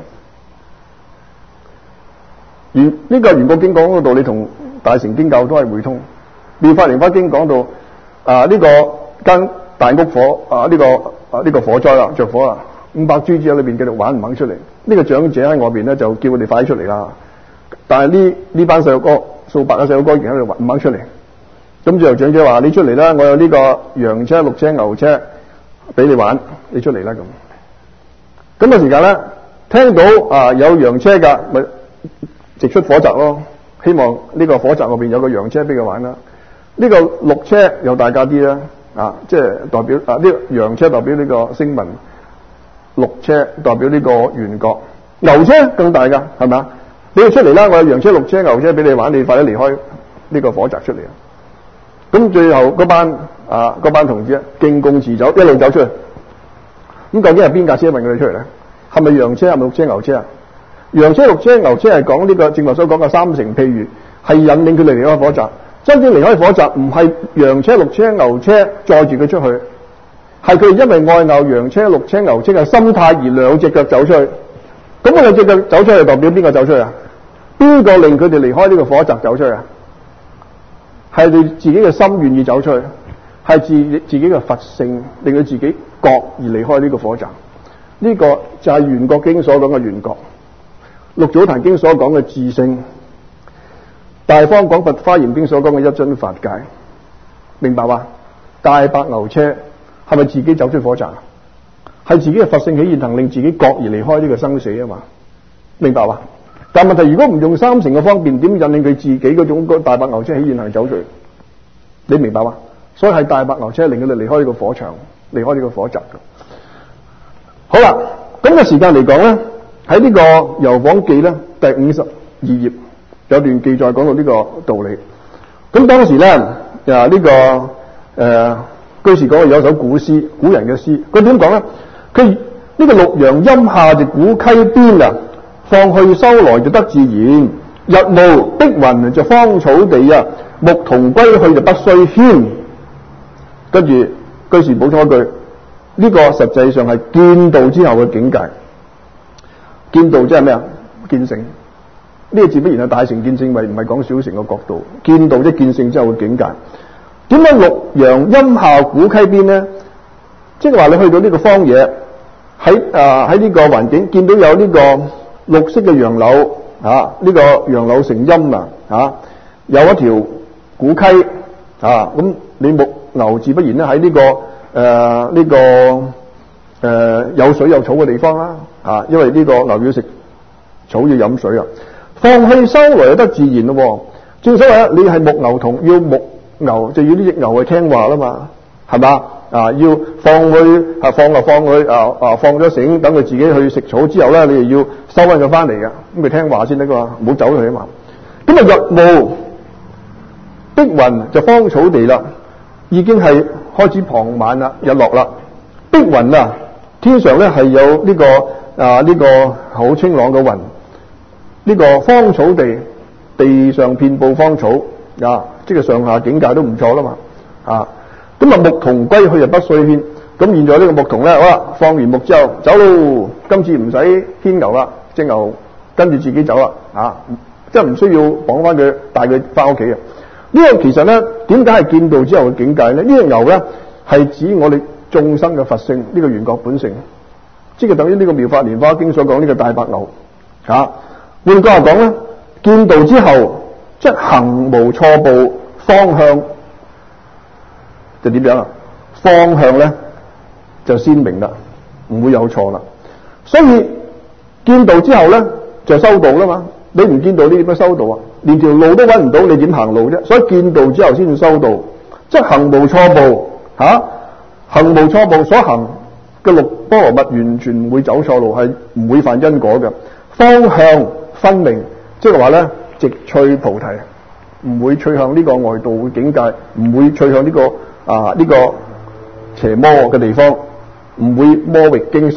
A: 而呢、這個《圓覺經》講嗰個道理同大乘經教都係會通。《妙法蓮華經》講到啊呢、這個間大屋火啊呢、這個啊呢、這個火災啦，着火啦，五百豬子喺裏邊繼續玩唔肯出嚟。呢、這個長者喺外邊咧就叫佢哋快啲出嚟啦。但係呢呢班細路哥數百個細路哥而家喺度唔肯出嚟。咁最後長者話：你出嚟啦，我有呢個羊車、鹿車、牛車俾你玩，你出嚟啦咁。咁嘅時間咧，聽到啊有羊車㗎，咪直出火宅咯。希望呢個火宅嗰邊有個羊車俾佢玩啦。呢、這個鹿車又大架啲啦，啊，即係代表啊呢、這個羊車代表呢個聲聞，鹿車代表呢個緣覺，牛車更大㗎，係咪啊？你哋出嚟啦，我有羊車、鹿車、牛車俾你玩，你快啲離開呢個火宅出嚟啊！咁最後嗰班啊嗰班同志啊，徑共馳走，一路走出去。咁究竟係邊架車運佢哋出嚟咧？係咪羊車、係咪鹿車、牛車啊？羊車、鹿車、牛車係講呢個正話所講嘅三乘譬喻，係引領佢哋離開火宅。真正離開火宅唔係羊車、鹿車、牛車載住佢出去，係佢哋因為愛牛羊車、鹿車、牛車嘅心態而兩隻腳走出去。咁我兩隻腳走出去代表邊個走出去啊？邊個令佢哋離開呢個火宅走出去啊？係你自己嘅心願意走出去，係自自己嘅佛性令佢自己覺而離開呢個火宅。呢、這個就係《圓覺經》所講嘅緣覺，《六祖壇經》所講嘅自性，《大方廣佛華嚴經》所講嘅一真法界。明白嘛？大白牛車係咪自己走出火宅？係自己嘅佛性起現行，令自己覺而離開呢個生死啊嘛？明白嘛？但問題如果唔用三乘嘅方便，點引領佢自己嗰種大白牛車起現行走出去？你明白嘛？所以係大白牛車令佢哋離開呢個火場，離開呢個火宅嘅。好啦，咁嘅時間嚟講咧，喺呢個《遊訪記》咧第五十二頁有段記載講到呢個道理。咁當時咧啊呢、這個誒、呃、居士講有一首古詩，古人嘅詩，佢點講咧？佢呢個綠楊陰下就古溪邊啊，放去收來就得自然。日暮碧雲就芳草地啊，牧童歸去就不須牽。跟住居士補充一句，呢、這個實際上係見道之後嘅境界。見道即係咩啊？見性。呢、這個字不然係大乘見性位，唔係講小乘嘅角度。見道即係見性之後嘅境界。點解綠楊陰下古溪邊咧？即係話你去到呢個荒野，喺啊喺呢個環境見到有呢個綠色嘅楊柳啊，呢、這個楊柳成蔭啊，啊有一條古溪啊，咁你牧牛自不然咧喺呢個誒呢、呃這個誒、呃、有水有草嘅地方啦，啊，因為呢個牛要食草要飲水啊，放去收來就得自然咯。正所謂你係牧牛童，要牧牛就要呢隻牛去聽話啦嘛，係嘛？啊，要放佢啊，放就放佢啊啊，放咗繩，等佢自己去食草之後咧，你又要收翻佢翻嚟嘅，咁佢聽話先得噶嘛，唔好走佢啊嘛。咁啊，日暮碧雲就芳草地啦，已經係開始傍晚啦，日落啦。碧雲啊，天上咧係有呢、這個啊呢、這個好清朗嘅雲，呢、這個芳草地，地上遍布芳草啊，即係上下境界都唔錯啦嘛，啊。咁啊，牧童歸去就不須牽。咁現在呢個牧童咧，好啦，放完牧之後走咯，今次唔使牽牛啦，隻牛跟住自己走啦，啊，即係唔需要綁翻佢，帶佢翻屋企啊。呢個其實咧，點解係見道之後嘅境界咧？呢隻牛咧係指我哋眾生嘅佛性，呢、這個緣覺本性，即係等於呢個《妙法蓮華經》所講呢個大白牛。啊，換句話講咧，見道之後即係行無錯步，方向就點樣啊？方向咧就鮮明啦，唔會有錯啦。所以見道之後咧就修道啦嘛。你唔見道，你點樣修道啊？連條路都揾唔到，你點行路啫？所以見道之後先至修道，即係行無錯步吓、啊，行無錯步所行嘅六波羅蜜完全唔會走錯路，係唔會犯因果嘅。方向分明，即係話咧直趣菩提，唔會趨向呢個外道嘅境界，唔會趨向呢、這個。啊！呢、這個邪魔嘅地方唔會魔域驚心，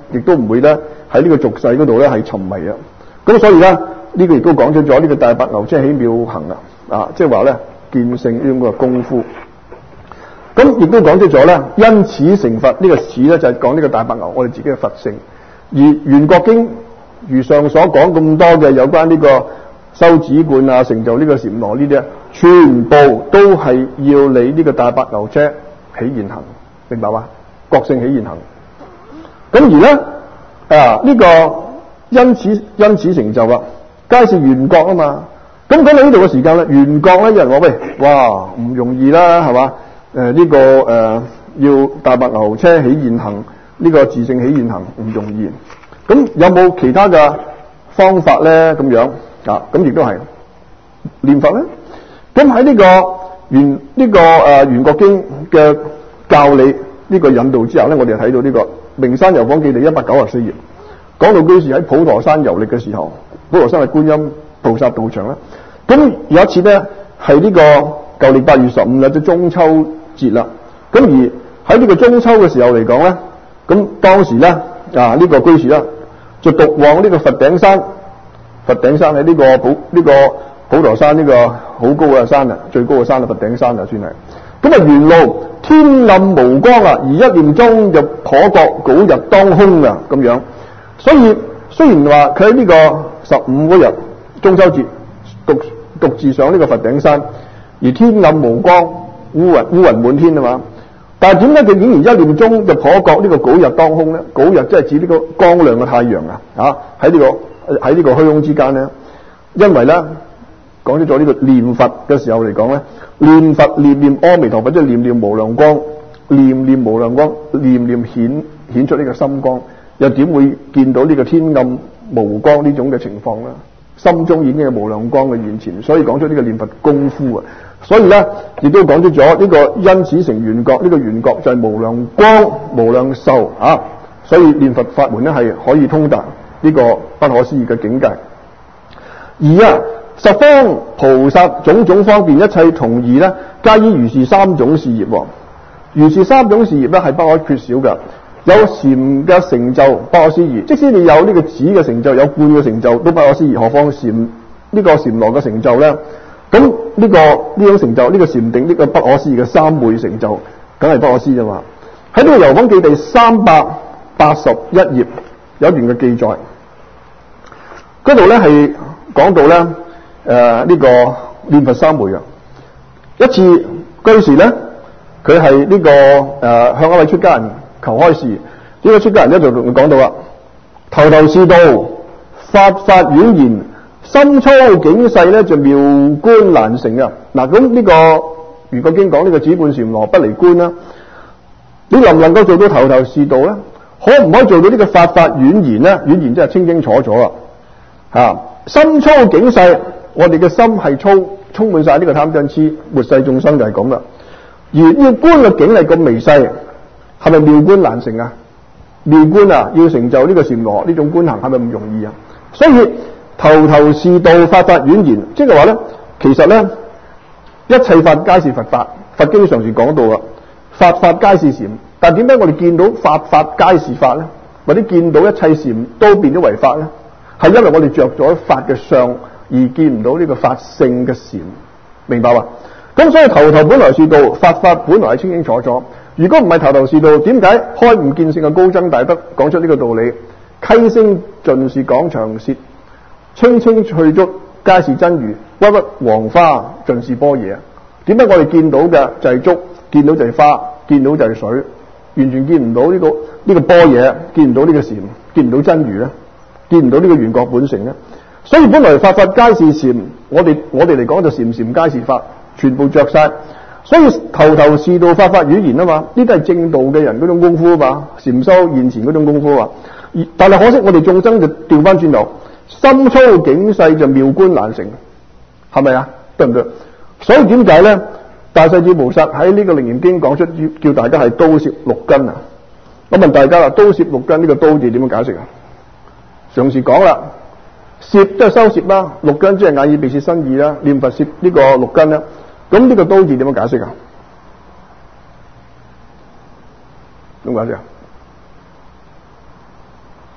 A: 亦都唔會咧喺呢個俗世嗰度咧係沉迷啊。咁所以咧呢、這個亦都講出咗呢個大白牛車起妙行啊，啊即係話咧見性呢種嘅功夫。咁亦都講出咗咧，因此成佛呢、這個此咧就係、是、講呢個大白牛我哋自己嘅佛性。而圓覺經如上所講咁多嘅有關呢個修止觀啊、成就呢個禪羅呢啲，全部都係要你呢個大白牛車起現行，明白嘛？覺性起現行。咁而咧啊呢、這個因此因此成就啊，皆是圓覺啊嘛。咁講到呢度嘅時間咧，圓覺咧有人話喂，哇唔容易啦，係嘛？誒、呃、呢、這個誒、呃、要大白牛車起現行，呢、這個自性起現行唔容易。咁有冇其他嘅方法咧？咁樣啊？咁亦都係念佛咧。咁喺呢個圓呢、這個誒圓覺經嘅教理呢個引導之後咧，我哋睇到呢、這個名山遊訪記第一百九十四頁，講到居士喺普陀山遊歷嘅時候，普陀山係觀音菩薩道場啦。咁有一次咧係呢個舊曆八月十五啦，即中秋節啦。咁而喺呢個中秋嘅時候嚟講咧，咁當時咧啊呢、這個居士啦就獨往呢個佛頂山，佛頂山喺呢個普呢、這個普陀山呢個好高嘅山啊，最高嘅山啊，佛頂山啊算係。咁啊沿路天暗無光啊，而一念中就可覺杲日當空啊咁樣。所以雖然話佢喺呢個十五嗰日中秋節獨獨自上呢個佛頂山，而天暗無光，烏雲烏雲滿天啊嘛。但係點解佢竟然一念中就可覺呢個杲日當空咧？杲日即係指呢個光亮嘅太陽啊！啊喺呢個喺呢個虛空之間咧，因為咧講出咗呢個念佛嘅時候嚟講咧，念佛念念阿彌陀佛，即係念念無量光，念念無量光，念念顯顯出呢個心光，又點會見到呢個天暗無光呢種嘅情況咧？心中已經有無量光嘅現前，所以講出呢個念佛功夫啊！所以咧，亦都講出咗呢個因此成圓覺，呢個圓覺就係無量光、無量壽啊！所以念佛法門咧係可以通達呢個不可思議嘅境界。而啊，十方菩薩種種方便，一切同義咧，皆依如是三種事業。如是三種事業咧係不可缺少嘅。有禪嘅成就不可思議，即使你有呢個止嘅成就，有觀嘅成就都不可思議，何況禪呢個禪羅嘅成就咧？咁呢、這個呢種成就，呢、這個禪定呢個不可思議嘅三昧成就，梗係不可思議嘛。喺呢個遊訪記第三百八十一頁有一段嘅記載，嗰度咧係講到咧誒呢、呃這個念佛三昧啊。一次居士咧，佢係呢個誒、呃、向一位出家人求開示，呢、這個出家人咧就同佢講到啦：頭頭是道，法法宛然，深粗境細咧就妙觀難成啊！嗱，咁呢個如果經講呢個止觀禪羅不離觀啦，你能唔能夠做到頭頭是道咧？可唔可以做到呢個法法宛然咧？宛然即係清清楚楚啦，吓、啊、深粗境細，我哋嘅心係粗，充滿晒呢個貪嗔癡，末世眾生就係咁啦。而要觀嘅境係咁微細，係咪妙觀難成啊？妙觀啊，要成就呢個禪羅呢種觀行係咪唔容易啊？所以頭頭是道，法法宛然，即係話咧，其實咧一切法皆是佛法。佛經常時講到啊，法法皆是禪。但係點解我哋見到法法皆是法咧，或者見到一切禪都變咗為法咧？係因為我哋着咗法嘅相而見唔到呢個法性嘅禪，明白嘛？咁所以頭頭本來是道，法法本來係清清楚楚。如果唔係頭頭是道，點解開悟見性嘅高僧大德講出呢個道理？溪聲盡是廣長舌，清清翠竹皆是真如，鬱鬱黃花盡是般若。點解我哋見到嘅就係竹，見到就係花，見到就係水，完全見唔到呢個呢個般若，見唔到呢個禪，見唔到真如咧，見唔到呢個圓覺本性咧？所以本來法法皆是禪，我哋我哋嚟講就禪禪皆是法，全部着晒。所以頭頭是道，法法宛然啊嘛，呢啲係正道嘅人嗰種功夫啊嘛，禪修現前嗰種功夫啊。而但係可惜我哋眾生就調翻轉頭，深粗境細就妙觀難成，係咪啊？對唔對？所以點解咧？大勢至菩薩喺呢個楞嚴經講出叫大家係刀攝六根啊！我問大家啦，刀攝六根呢個刀字點樣解釋啊？上次講啦，攝即係收攝啦，六根即係眼耳鼻舌身意啦，念佛攝呢個六根啦。咁呢個刀字點樣解釋啊？點解釋啊？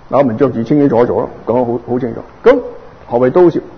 A: 嗱，文章字清清楚楚咯，講得好好清楚。咁何謂都攝？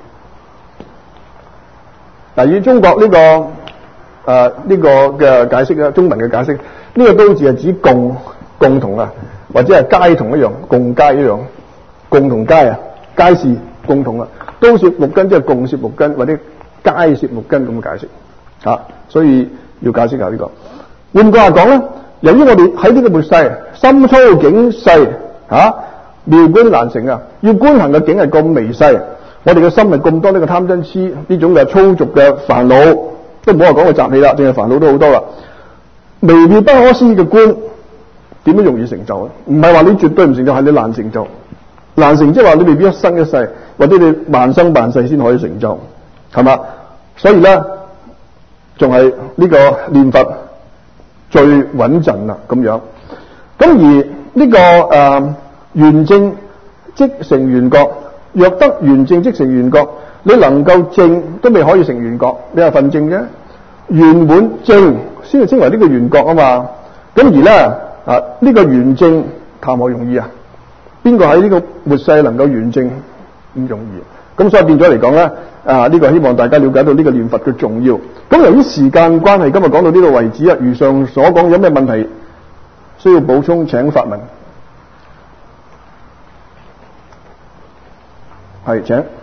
A: 嗱，以中國呢、這個誒呢、呃這個嘅解釋啊，中文嘅解釋，呢、這個都字係指共共同啊，或者係皆同一樣，共皆一樣，共同皆啊，皆是共同啊。都攝六根即係共攝六根，或者皆攝六根咁嘅解釋啊，所以要解釋下呢、這個。換句話講咧，由於我哋喺呢個末世，心粗境細啊，妙觀難成啊，要觀行嘅境係咁微細。我哋嘅心係咁多呢個貪嗔痴呢種嘅粗俗嘅煩惱，都唔好話講個習氣啦，淨係煩惱都好多啦。微妙不可思議嘅觀，點樣容易成就啊？唔係話你絕對唔成就，係你難成就。難成即係話你未必一生一世，或者你萬生萬世先可以成就，係嘛？所以咧，仲係呢個念佛最穩陣啦，咁樣。咁而呢、這個誒圓、呃、正即成圓覺。若得圓正即成圓覺，你能夠正都未可以成圓覺，你係份正啫。圓滿正先至稱為呢個圓覺啊嘛。咁而咧啊呢、這個圓正談何容易啊？邊個喺呢個末世能夠圓正咁容易？咁所以變咗嚟講咧啊呢、這個希望大家了解到呢個念佛嘅重要。咁由於時間關係，今日講到呢度為止啊。如上所講，有咩問題需要補充，請發問。係，請。